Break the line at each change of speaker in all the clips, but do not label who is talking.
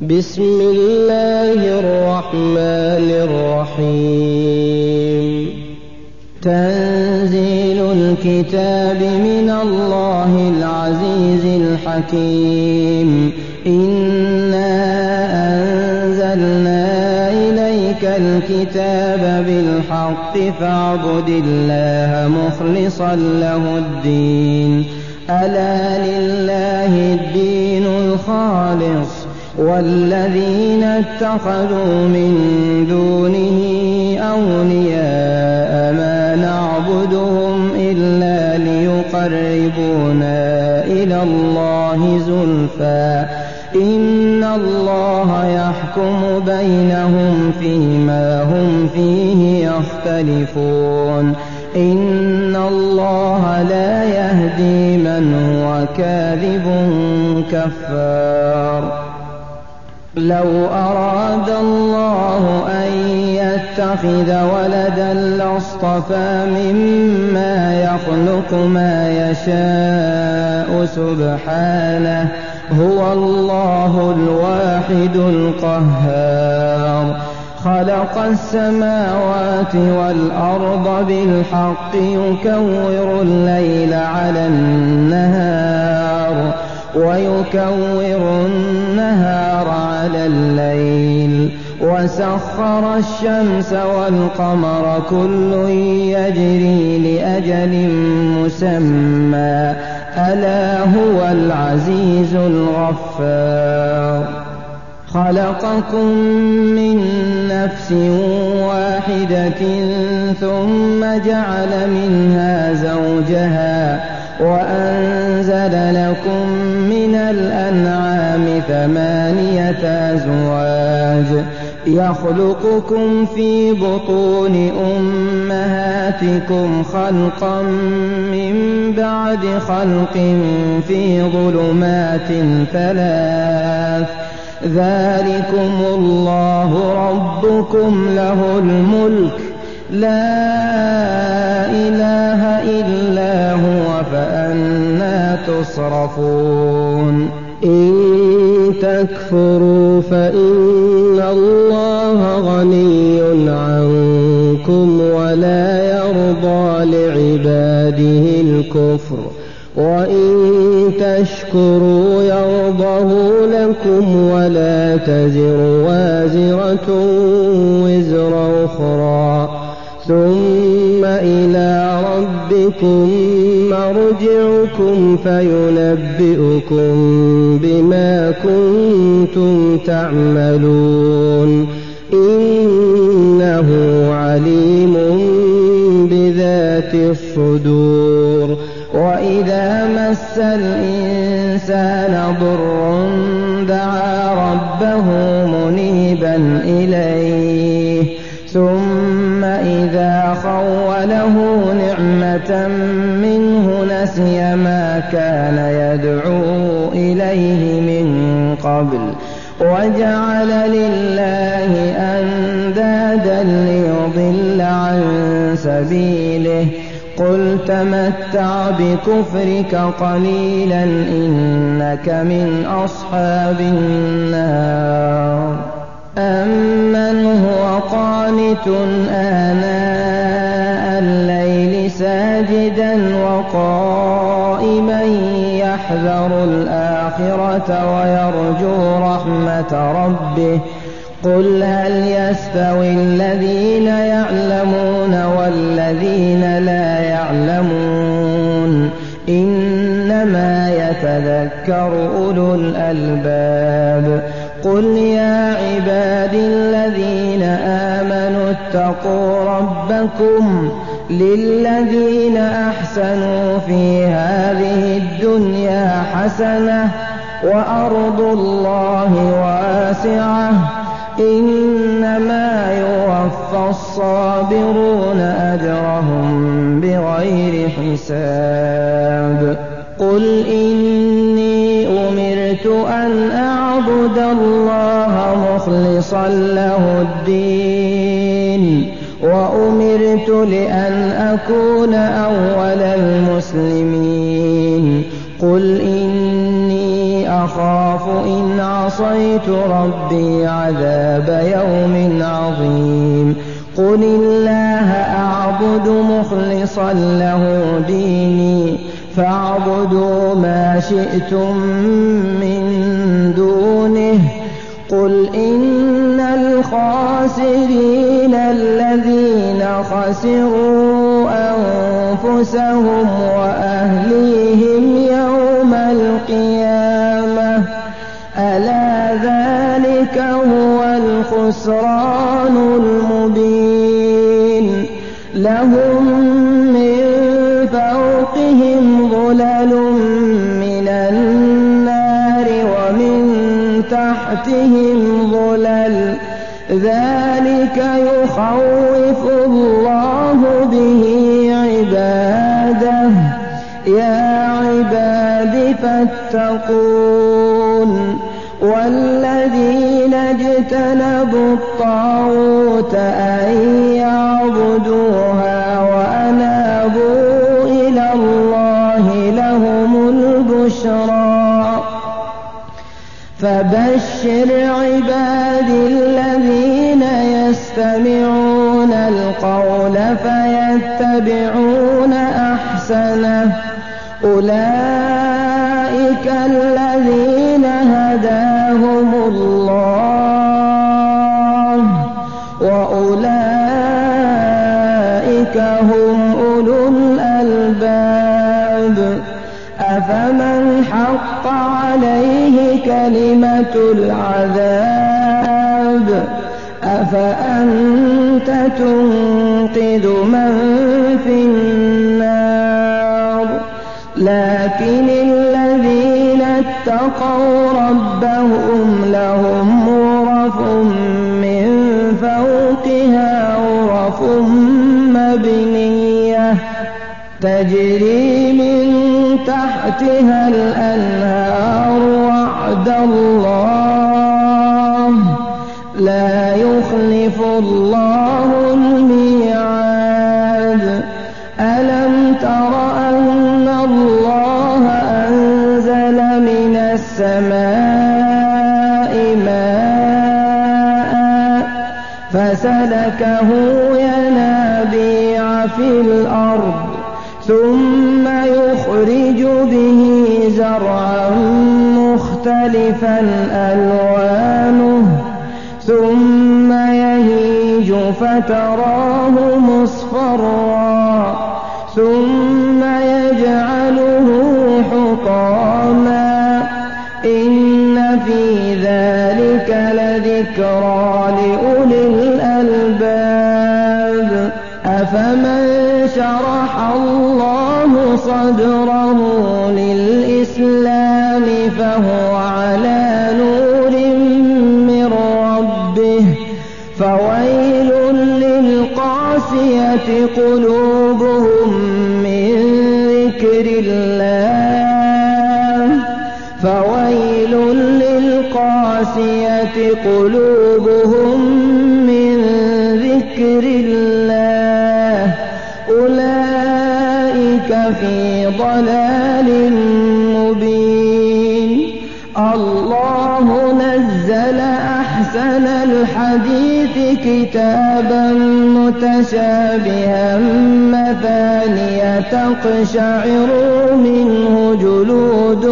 بسم الله الرحمن الرحيم. تنزيل الكتاب من الله العزيز الحكيم. إنا أنزلنا إليك الكتاب بالحق فاعبد الله مخلصا له الدين. ألا لله الدين الخالص والذين اتخذوا من دونه أولياء ما نعبدهم إلا ليقربونا إلى الله زلفى إن الله يحكم بينهم فيما هم فيه يختلفون. إن الله لا يهدي من هو كاذب كفار. لو أراد الله أن يتخذ ولدا لاصطفى مما يخلق ما يشاء سبحانه هو الله الواحد القهار. خلق السماوات والأرض بالحق يكور الليل على النهار ويكور النهار على الليل وسخر الشمس والقمر كل يجري لأجل مسمى ألا هو العزيز الغفار. خلقكم من نفس واحدة ثم جعل منها زوجها وأنزل لكم من الأنعام 8 أزواج يخلقكم في بطون أمهاتكم خلقا من بعد خلق في ظلمات 3 ذلكم الله ربكم له الملك لا إله إلا هو فأنى تصرفون. إن تكفروا فإن الله غني عنكم ولا يرضى لعباده الكفر وإن تشكروا يرضه لكم ولا تزر وازرة وزر أخرى ثم إلى ربكم مرجعكم فينبئكم بما كنتم تعملون إنه عليم بذات الصدور. وإذا مس الإنسان ضر دعا ربه منيبا إليه ثم إذا خوله نعمة منه نسي ما كان يدعو إليه من قبل وجعل لله أندادا ليضل عن سبيله قل تمتع بكفرك قليلا إنك من أصحاب النار. أمن هو قانت آناء الليل ساجدا وقائما يحذر الآخرة ويرجو رحمة ربه قل هل يستوي الذين يعلمون والذين لا يعلمون إنما يتذكر أولو الألباب. قل يا عبادي الذين آمنوا اتقوا ربكم للذين أحسنوا في هذه الدنيا حسنة وأرض الله واسعة إنما يوفى الصابرون أجرهم بغير حساب. قل إني أمرت أن أعبد الله مخلصا له الدين وأمرت لأن أكون أول المسلمين. قل إني أخاف إن عصيت ربي عذاب يوم عظيم قل الله أعبد مخلصا له ديني فاعبدوا ما شئتم من دونه قل إن الخاسرين الذين خسروا أنفسهم وأهليهم يوم القيامة ألا ذلك هو الخسران المبين لهم من فوقهم ظلل من النار ومن تحتهم ظلل ذلك يخوف الله به عباده يا عباد فاتقون والذين اجتنبوا الطاغوت أن يعبدوها وأنابوا إلى الله لهم البشرى فبشر عبادي الذين يستمعون القول فيتبعون أحسنه أولئك الذين هداهم الله وأولئك هم أولو الألباب أفمن حق عليه كلمة العذاب أفأنت تنقذ من في النار لكن الذين اتقوا ربهم لهم غرف من فوقها غرف مبنية تجري من تحتها الأنهار وعد الله لا يخلف الله الميعاد ألم تر أن الله أنزل من السماء ماء فسلكه ينابيع في الأرض ثم يخرج به زرعا مختلفا ألوانه ثم يهيج فتراه مصفرا ثم يجعله حطاما إن في ذلك لذكرى لأولي الألباب أفمن شرح الله صدره للإسلام فهو على نور من ربه فويل للقاسية قلوبهم من ذكر الله فويل للقاسية قلوبهم من ذكر الله أولئك في ضلال مبين الله نزل أحسن الحديث كتابا متشابها مثانية تقشعر منه جلود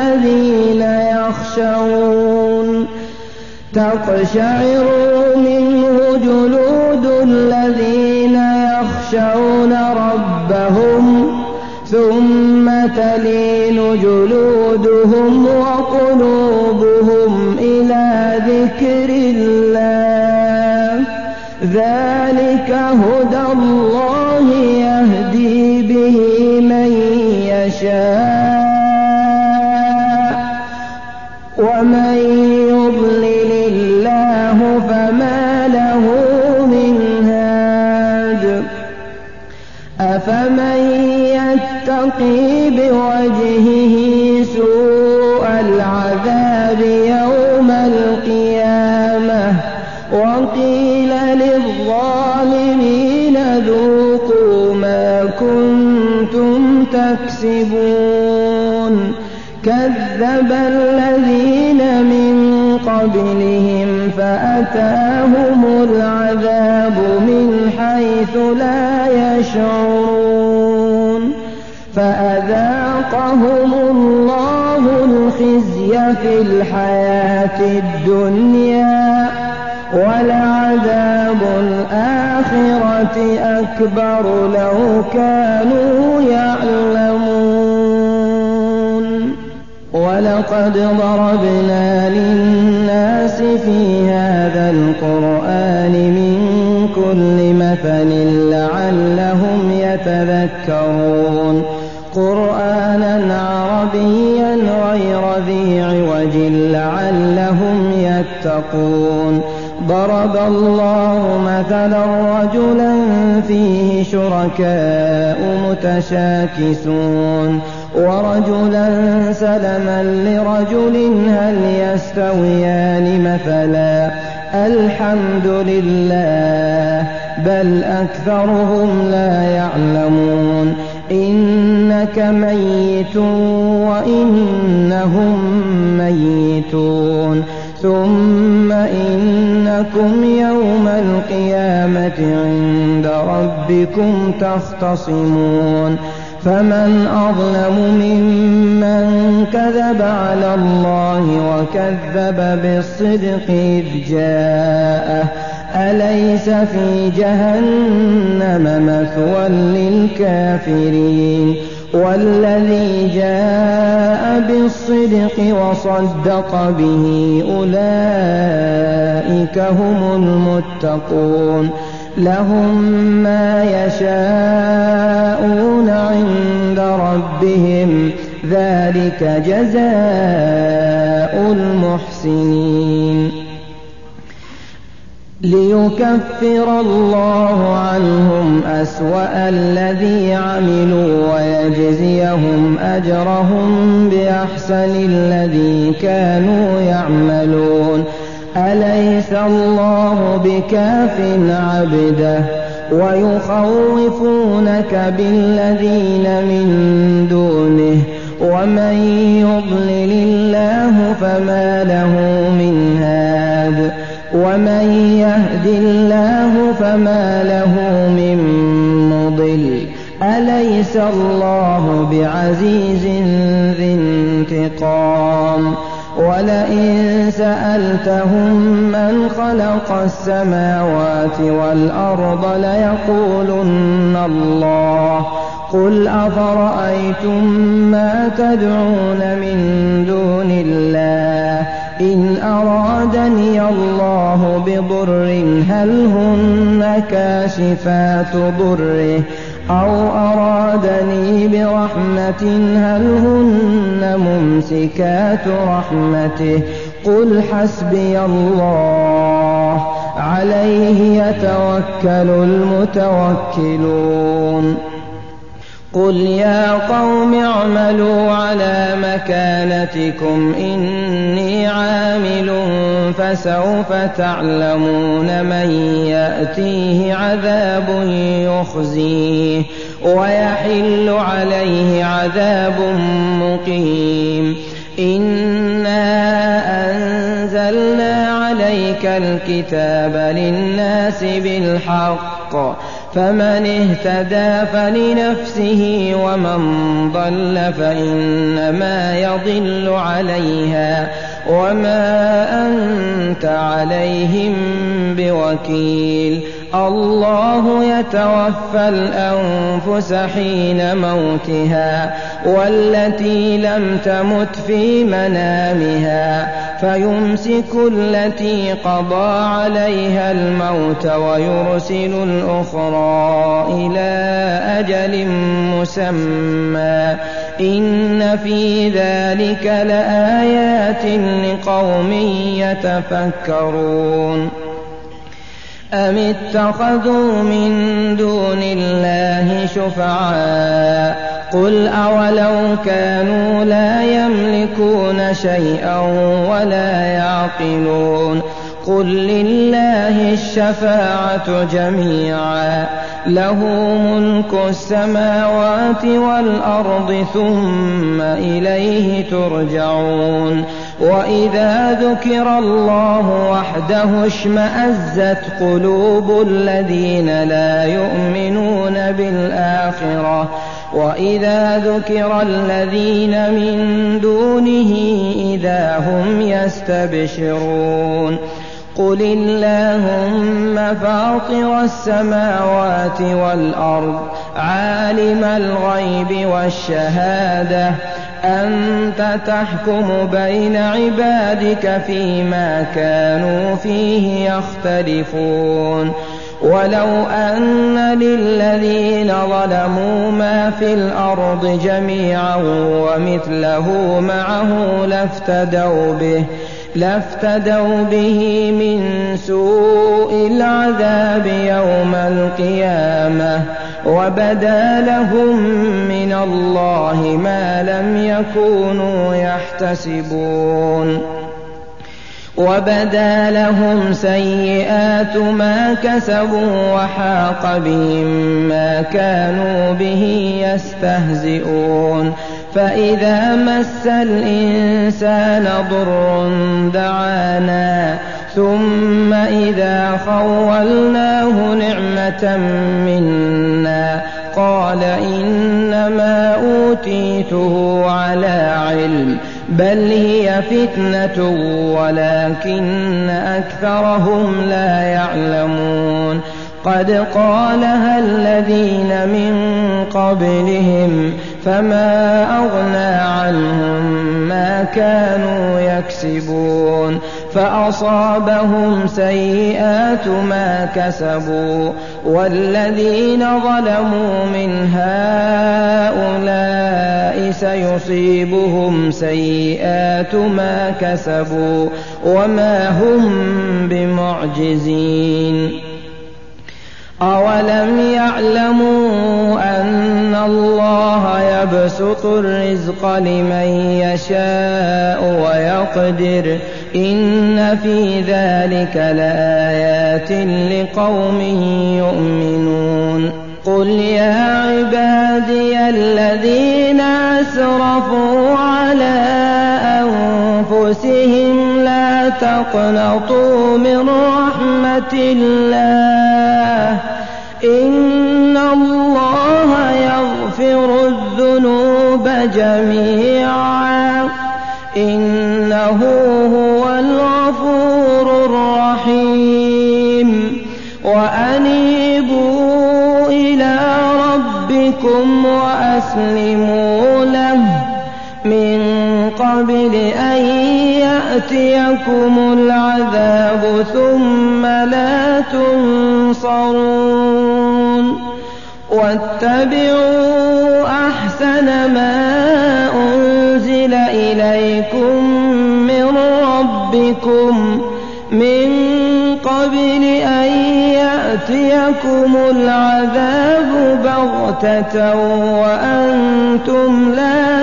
الذين يخشون ربهم ثم تلين جلودهم وقلوبهم إلى ذكر الله ذلك هدى الله يهدي به من يشاء ومن يضلل الله فما له من هاد أفمن يتقي بوجهه سوء العذاب يوم القيامة وقيل للظالمين ذوقوا ما كنتم تكسبون كذب الذين قبلهم فأتاهم العذاب من حيث لا يشعرون فأذاقهم الله الخزي في الحياة الدنيا ولعذاب الآخرة أكبر لو كانوا يعلمون ولقد ضربنا للناس في هذا القرآن من كل مثل لعلهم يتذكرون قرآنا عربيا غير ذي عوج لعلهم يتقون ضرب الله مثلا رجلا فيه شركاء متشاكسون ورجلا سلما لرجل هل يستويان مثلا الحمد لله بل أكثرهم لا يعلمون إنك ميت وإنهم ميتون ثم إنكم يوم القيامة عند ربكم تختصمون فمن أظلم ممن كذب على الله وكذب بالصدق إذ جاءه أليس في جهنم مثوى للكافرين والذي جاء بالصدق وصدق به أولئك هم المتقون لهم ما يشاءون عند ربهم ذلك جزاء المحسنين ليكفر الله عنهم أسوأ الذي عملوا ويجزيهم أجرهم بأحسن الذي كانوا يعملون أليس الله بكاف عبده ويخوفونك بالذين من دونه ومن يضلل الله فما له من هاد ومن يهد الله فما له من مضل أليس الله بعزيز ذي انتقام ولئن سألتهم من خلق السماوات والأرض ليقولن الله قل أفرأيتم ما تدعون من دون الله إن أرادني الله بضر هل هن كاشفات ضره أو أرادني برحمة هل هن ممسكات رحمته قل حسبي الله عليه يتوكل المتوكلون قل يا قوم اعملوا على مكانتكم إني عامل فسوف تعلمون من يأتيه عذاب يخزيه ويحل عليه عذاب مقيم إنا أنزلنا عليك الكتاب للناس بالحق فمن اهتدى فلنفسه ومن ضل فإنما يضل عليها وما أنت عليهم بوكيل الله يتوفى الأنفس حين موتها والتي لم تمت في منامها فيمسك التي قضى عليها الموت ويرسل الأخرى إلى أجل مسمى إن في ذلك لآيات لقوم يتفكرون أم اتخذوا من دون الله شفعاء قل أولو كانوا لا يملكون شيئا ولا يعقلون قل لله الشفاعة جميعا له ملك السماوات والأرض ثم إليه ترجعون وإذا ذكر الله وحده اشمأزت قلوب الذين لا يؤمنون بالآخرة وإذا ذكر الذين من دونه إذا هم يستبشرون قل اللهم فاطر السماوات والأرض عالم الغيب والشهادة أنت تحكم بين عبادك فيما كانوا فيه يختلفون ولو أن للذين ظلموا ما في الأرض جميعا ومثله معه لافتدوا به من سوء العذاب يوم القيامة وبدا لهم من الله ما لم يكونوا يحتسبون وبدا لهم سيئات ما كسبوا وحاق بهم ما كانوا به يستهزئون فإذا مس الإنسان ضر دعانا ثم إذا خولناه نعمة منا قال إنما أوتيته على علم بل هي فتنة ولكن أكثرهم لا يعلمون قد قالها الذين من قبلهم فما أغنى عنهم ما كانوا يكسبون فأصابهم سيئات ما كسبوا والذين ظلموا من هؤلاء سيصيبهم سيئات ما كسبوا وما هم بمعجزين أولم يعلموا أن الله يبسط الرزق لمن يشاء ويقدر إن في ذلك لآيات لقوم يؤمنون قل يا عبادي الذين أسرفوا على أنفسهم لا تقنطوا من رحمة الله إن الله يغفر الذنوب جميعا إنه هو الغفور الرحيم وأنيبوا إلى ربكم وأسلموا له من قبل أن يأتيكم العذاب ثم لا تنصرون واتبعوا أحسن ما أنزل إليكم من ربكم من قبل أن يأتيكم العذاب بغتة وأنتم لا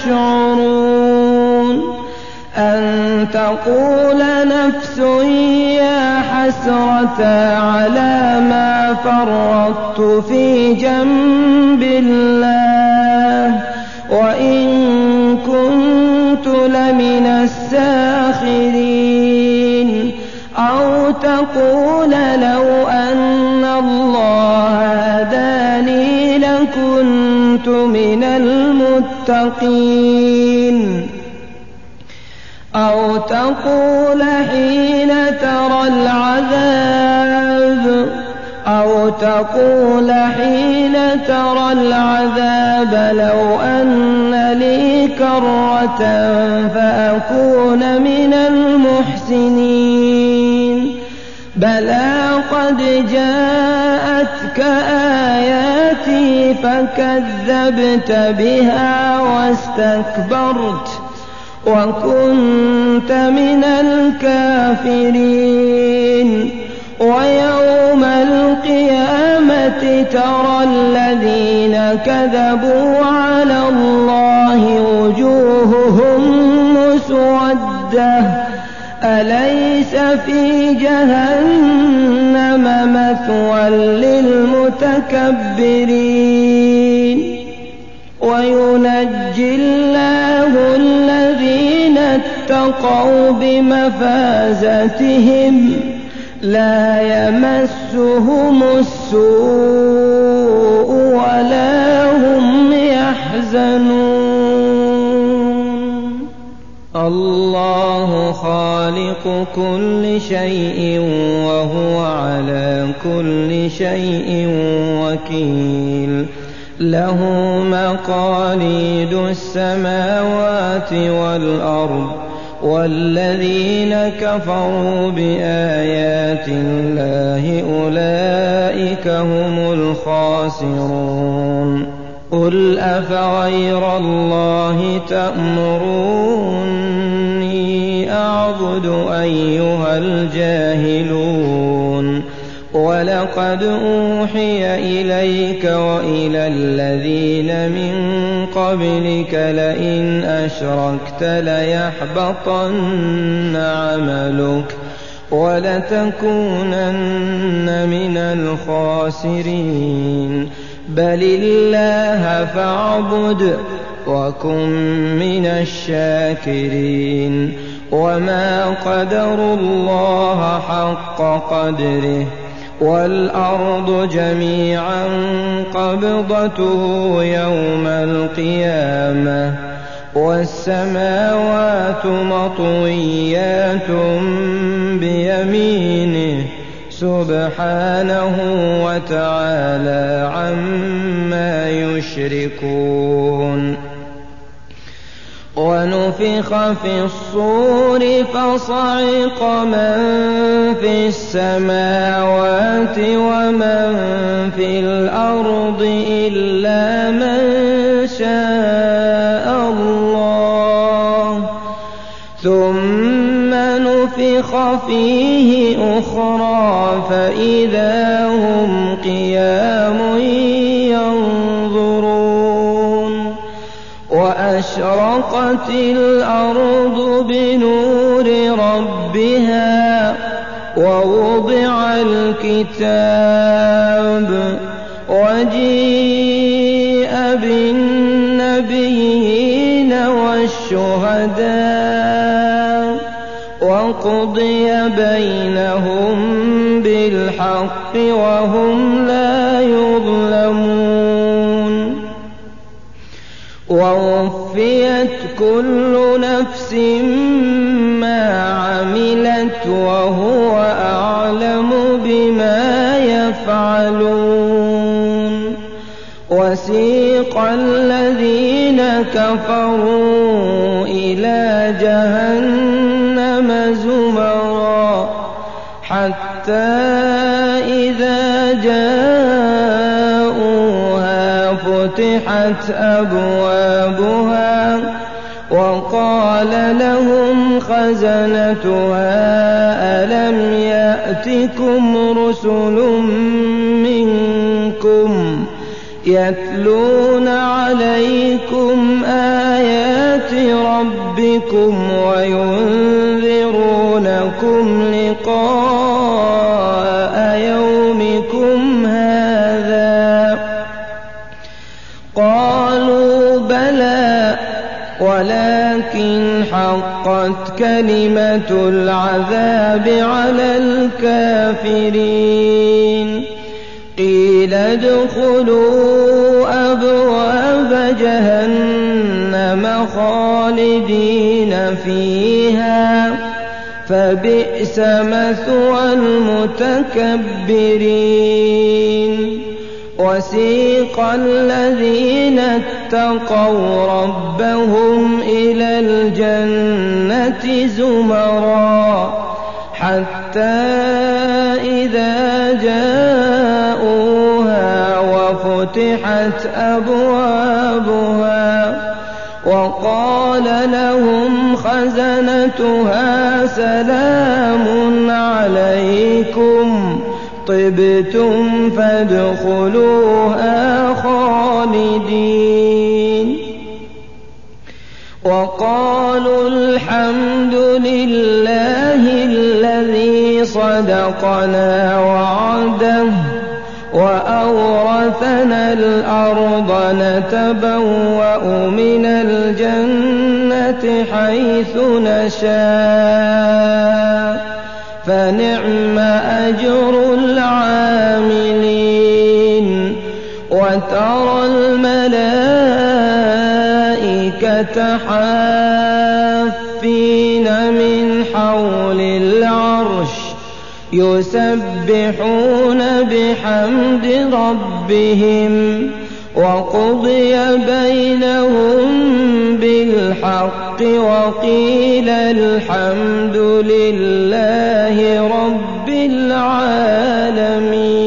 تشعرون أن تقول نفس يا حسرة على ما فرطت في جنب الله وإن كنت لمن الساخرين أو تقول لو أن الله هداني لكنت من المتقين أو تقول حين ترى العذاب لو أن لي كرة فأكون من المحسنين بلى قد جاءتك آياتي فكذبت بها واستكبرت وكنت من الكافرين ويوم القيامة ترى الذين كذبوا على الله وجوههم مسودة أليس في جهنم مثوى للمتكبرين وينجي الله الذين اتقوا بمفازتهم لا يمسهم السوء ولا هم يحزنون. الله خالق كل شيء وهو على كل شيء وكيل. له مقاليد السماوات والأرض والذين كفروا بآيات الله أولئك هم الخاسرون. قل أفغير الله تأمروني أعبد أيها الجاهلون. ولقد أوحي إليك وإلى الذين من قبلك لئن أشركت ليحبطن عملك ولتكونن من الخاسرين. بل الله فاعبد وكن من الشاكرين. وما قدروا الله حق قدره والأرض جميعا قبضته يوم القيامة والسماوات مطويات بيمينه سبحانه وتعالى عما يشركون. ونفخ في الصور فصعق من في السماوات ومن في الأرض إلا من شاء الله ثم نفخ فيه أخرى فإذا هم قيام ينظرون. وأشرقت الأرض بنور ربها ووضع الكتاب وجيء بالنبيين والشهداء وقضي بينهم بالحق وهم لا يظلمون. ووفيت كل نفس ما عملت وهو أعلم بما يفعلون. وسيق الذين كفروا إلى جهنم زمرا حتى إذا جاءوها فتحت أبوابها وقال لهم خزنتها ألم يأتكم رسل منكم يتلون عليكم آيات ربكم وينذرونكم لقاء يومكم هذا؟ قالوا بلى ولكن حقت كلمة العذاب على الكافرين. قيل ادخلوا أبواب جهنم خالدين فيها فبئس مثوى المتكبرين. وسيق الذين اتقوا ربهم إلى الجنة زمرا حتى إذا جاءوها وفتحت أبوابها وقال لهم خزنتها سلام عليكم طبتم فادخلوها خالدين. وقالوا الحمد لله الذي صدقنا وعده وأورثنا الأرض نتبوأ من الجنة حيث نشاء فنعم أجر العاملين وترى الملائكة حافين من حول العرش يسبحون بحمد ربهم وقضي بينهم بالحق وقيل الحمد لله رب العالمين.